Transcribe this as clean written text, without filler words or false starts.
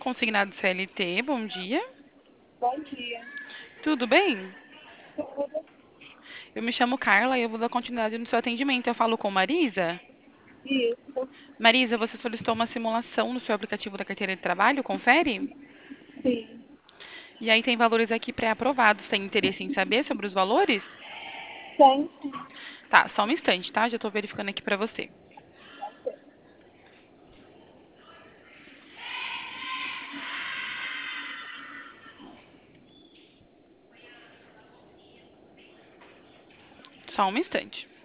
Consignado CLT, bom dia. Bom dia. Tudo bem? Tudo Eu me chamo Carla e eu vou dar continuidade no seu atendimento. Eu falo com Marisa. isso? Marisa, você solicitou uma simulação no seu aplicativo da carteira de trabalho, confere? Sim. E aí tem valores aqui pré-aprovados. Tem interesse em saber sobre os valores? Tem. Tá, só um instante, tá? Já tô verificando aqui pra você. Só um instante.